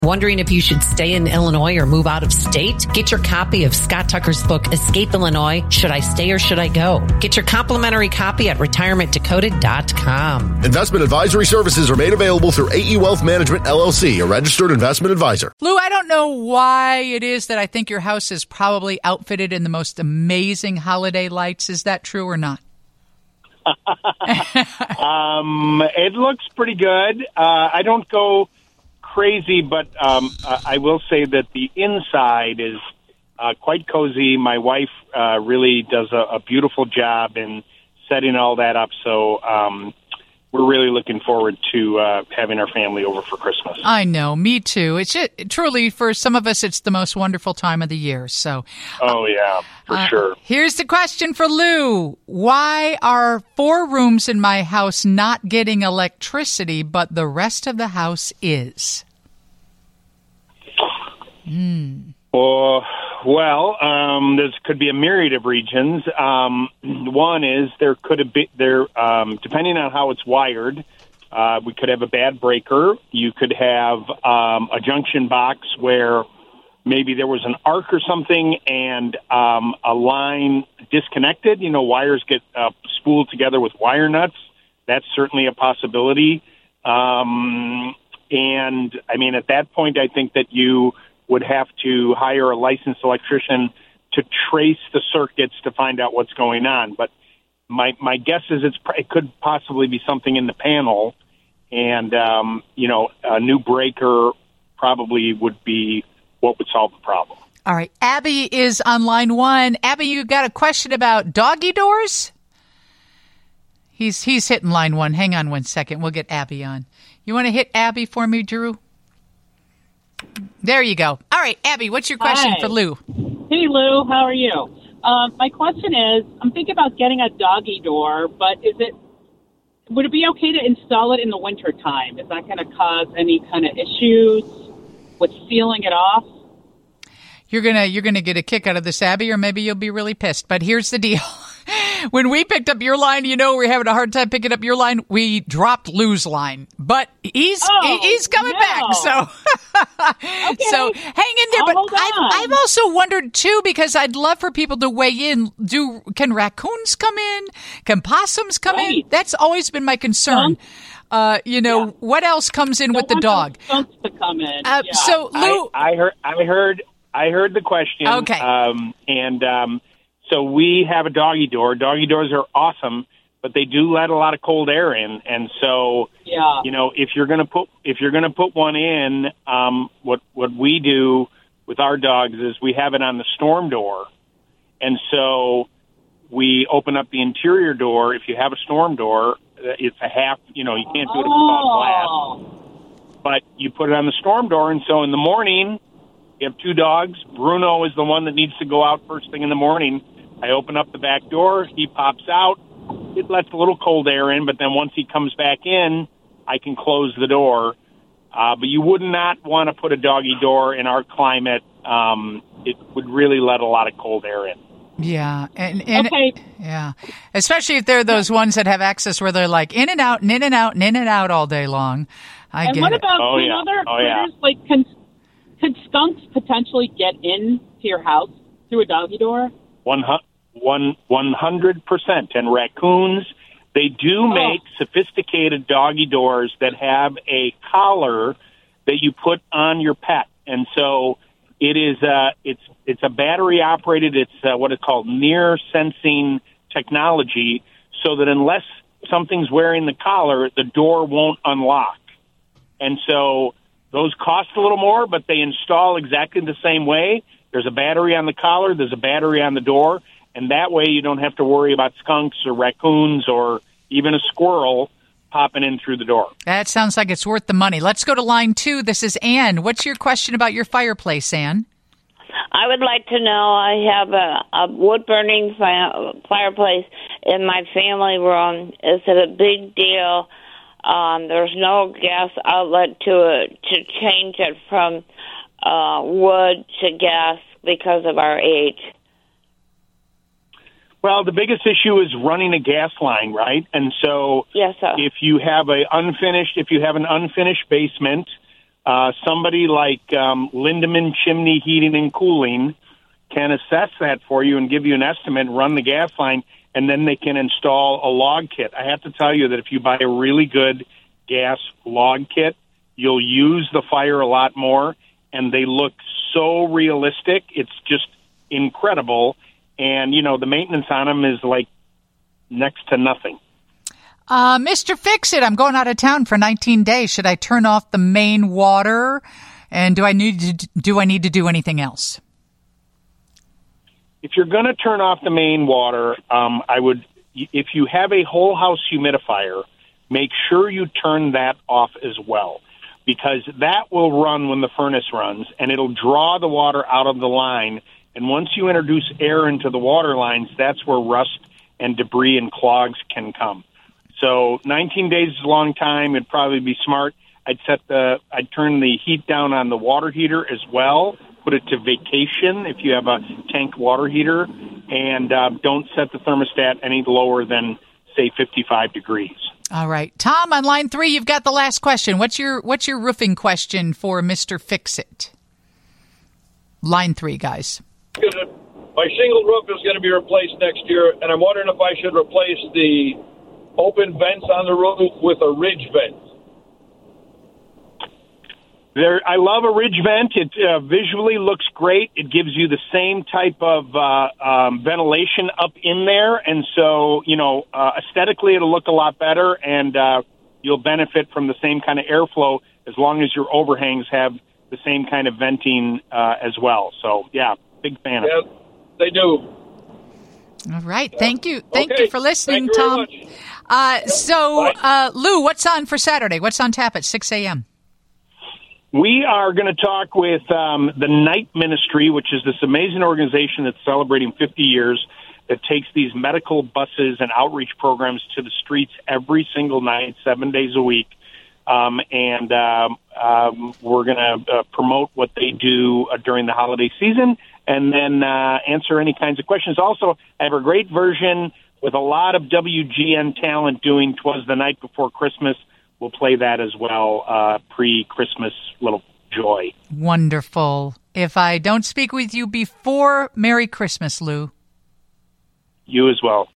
Wondering if you should stay in Illinois or move out of state? Get your copy of Scott Tucker's book, Escape Illinois, Should I Stay or Should I Go? Get your complimentary copy at retirementdecoded.com. Investment advisory services are made available through AE Wealth Management, LLC, a registered investment advisor. Lou, I don't know why it is that I think your house is probably outfitted in the most amazing holiday lights. Is that true or not? It looks pretty good. I don't go crazy, but I will say that the inside is quite cozy. My wife really does a beautiful job in setting all that up, so we're really looking forward to having our family over for Christmas. I know, me too. It's truly, for some of us, it's the most wonderful time of the year. So, oh yeah, for sure. Here's the question for Lou. Why are 4 rooms in my house not getting electricity, but the rest of the house is? Well, this could be a myriad of regions. One is there could have been depending on how it's wired. We could have a bad breaker. You could have a junction box where maybe there was an arc or something and a line disconnected. You know, wires get spooled together with wire nuts. That's certainly a possibility. And I mean, at that point, I think that you would have to hire a licensed electrician to trace the circuits to find out what's going on. But my guess is it could possibly be something in the panel, and a new breaker probably would be what would solve the problem. All right, Abby is on line 1. Abby, you got a question about doggy doors? He's hitting line 1. Hang on one second. We'll get Abby on. You want to hit Abby for me, Drew? There you go. All right, Abby, what's your question for Lou? Hey, Lou, how are you? My question is, I'm thinking about getting a doggy door, but would it be okay to install it in the wintertime? Is that going to cause any kind of issues with sealing it off? You're gonna get a kick out of this, Abby, or maybe you'll be really pissed. But here's the deal. When we picked up your line, we're having a hard time picking up your line. We dropped Lou's line, but he's coming back. So, okay. So hang in there. But I've also wondered too, because I'd love for people to weigh in. Can raccoons come in? Can possums come in? That's always been my concern. What else comes in with the dog? Skunks to come in. So Lou, I heard the question. Okay. So we have a doggy door. Doggy doors are awesome, but they do let a lot of cold air in. And so, if you're going to put one in, what we do with our dogs is we have it on the storm door. And so we open up the interior door. If you have a storm door, it's a half, you can't do it if it's all glass. But you put it on the storm door. And so in the morning, you have 2 dogs. Bruno is the one that needs to go out first thing in the morning. I open up the back door. He pops out. It lets a little cold air in, but then once he comes back in, I can close the door. But you would not want to put a doggy door in our climate. It would really let a lot of cold air in. Yeah. And okay. Yeah. Especially if they're those ones that have access where they're like in and out and in and out and in and out all day long. What about other critters? Like, could skunks potentially get into your house through a doggy door? 100%. And raccoons, they do make sophisticated doggy doors that have a collar that you put on your pet. And so it is it's a battery operated, it's what is called near sensing technology, so that unless something's wearing the collar, the door won't unlock. And so those cost a little more, but they install exactly the same way. There's a battery on the collar, there's a battery on the door, and that way you don't have to worry about skunks or raccoons or even a squirrel popping in through the door. That sounds like it's worth the money. Let's go to line 2. This is Ann. What's your question about your fireplace, Ann? I would like to know, I have a wood-burning fireplace in my family room. Is it a big deal? There's no gas outlet to change it from wood to gas because of our age. Well, the biggest issue is running a gas line, right? And so yes, sir. if you have an unfinished basement, somebody like Lindemann Chimney Heating and Cooling can assess that for you and give you an estimate, run the gas line, and then they can install a log kit. I have to tell you that if you buy a really good gas log kit, you'll use the fire a lot more, and they look so realistic. It's just incredible. And, the maintenance on them is like next to nothing. Mr. Fix-It, I'm going out of town for 19 days. Should I turn off the main water? And do I need to do anything else? If you're going to turn off the main water, I would, if you have a whole house humidifier, make sure you turn that off as well, because that will run when the furnace runs, and it'll draw the water out of the line. And once you introduce air into the water lines, that's where rust and debris and clogs can come. So 19 days is a long time. It'd probably be smart. I'd turn the heat down on the water heater as well. Put it to vacation if you have a tank water heater, and don't set the thermostat any lower than, say, 55 degrees. All right. Tom, on line 3, you've got the last question. What's your roofing question for Mr. Fix-It? Line 3, guys. My shingle roof is going to be replaced next year, and I'm wondering if I should replace the open vents on the roof with a ridge vent. I love a ridge vent. It visually looks great. It gives you the same type of ventilation up in there. And so, aesthetically, it'll look a lot better, and you'll benefit from the same kind of airflow as long as your overhangs have the same kind of venting as well. So, yeah, big fan of it. Yeah, they do. All right. Thank you. Thank you for listening, Tom. Lou, what's on for Saturday? What's on tap at 6 a.m.? We are going to talk with the Night Ministry, which is this amazing organization that's celebrating 50 years, that takes these medical buses and outreach programs to the streets every single night, 7 days a week. And we're going to promote what they do during the holiday season, and then answer any kinds of questions. Also, I have a great version with a lot of WGN talent doing 'Twas the Night Before Christmas. We'll play that as well, pre-Christmas little joy. Wonderful. If I don't speak with you before, Merry Christmas, Lou. You as well.